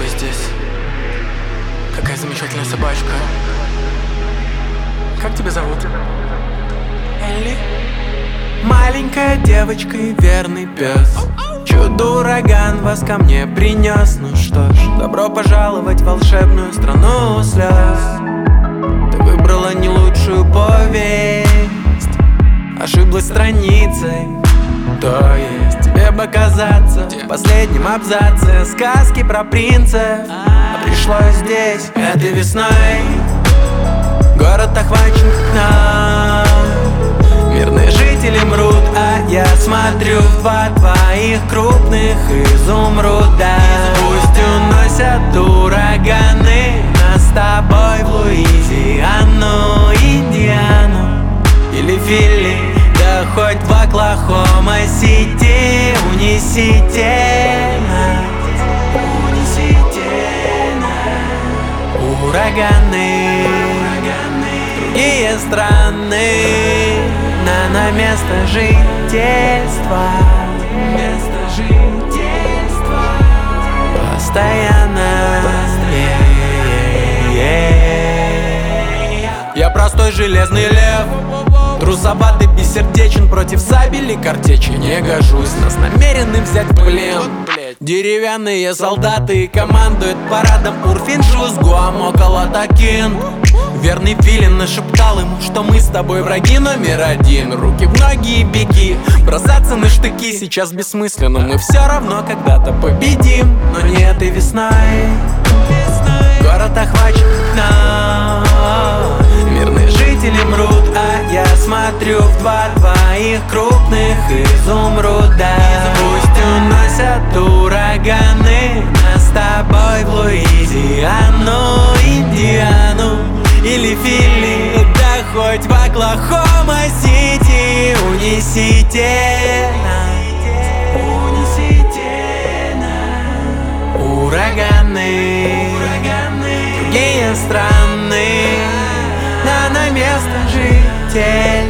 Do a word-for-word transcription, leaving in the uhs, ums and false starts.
тебя здесь. Какая замечательная собачка. Как тебя зовут? Элли? Маленькая девочка и верный пес. Чудо-ураган вас ко мне принес. Ну что ж, добро пожаловать в волшебную страну слез. Ты выбрала не лучшую повесть, ошиблась страницей. То есть тебе бы казаться в последнем абзаце сказки про принцев. А пришлось здесь этой весной. Город охвачен окном, мирные жители мрут, а я смотрю в два твоих крупных изумруда. Пусть уносят ураганы нас с тобой в Луизиану, Индиану или Филли, да хоть в Оклахома-Сити. Унесите нас, унесите нас, ураганы, другие страны, на, на место жительства, место жительства постоянно. Я простой железный лев, трусоватый, бессердечен, против сабели картечи не гожусь. Нас намерены взять в плен деревянные солдаты, командует парадом Урфинджус Гуамокола Такин. Верный филин нашептал ему, что мы с тобой враги номер один. Руки в ноги и беги, бросаться на штыки сейчас бессмысленно. Мы все равно когда-то победим, но не этой весной. Город охвачен окном, мирные жители мрут, а я смотрю в два твоих крупных изумруда. Пусть уносят ураганы нас с тобой в Луизиану, Индиану или Филли, да хоть в Оклахома-Сити. Унесите нас, унесите нас, ураганы, другие страны, на, на место жительства.